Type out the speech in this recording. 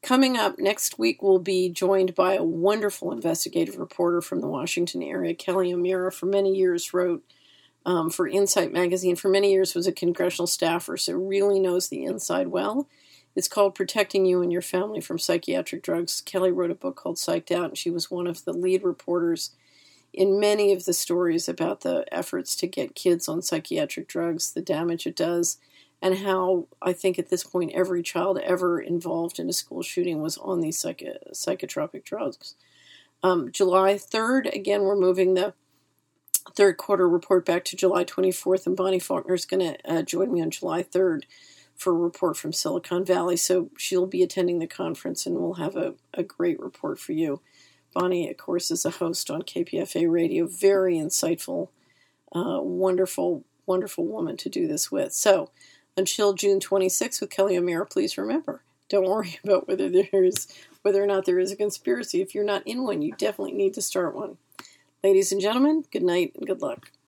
Coming up next week, we'll be joined by a wonderful investigative reporter from the Washington area. Kelly O'Meara, for many years, wrote for Insight Magazine. For many years was a congressional staffer, so really knows the inside well. It's called Protecting You and Your Family from Psychiatric Drugs. Kelly wrote a book called Psyched Out, and she was one of the lead reporters in many of the stories about the efforts to get kids on psychiatric drugs, the damage it does, and how I think at this point every child ever involved in a school shooting was on these psychotropic drugs. July 3rd, again, we're moving the third quarter report back to July 24th, and Bonnie Faulkner is going to join me on July 3rd for a report from Silicon Valley. So she'll be attending the conference, and we'll have a great report for you. Bonnie, of course, is a host on KPFA Radio. Very insightful, wonderful, wonderful woman to do this with. So until June 26th with Kelly O'Meara, please remember, don't worry about whether or not there is a conspiracy. If you're not in one, you definitely need to start one. Ladies and gentlemen, good night and good luck.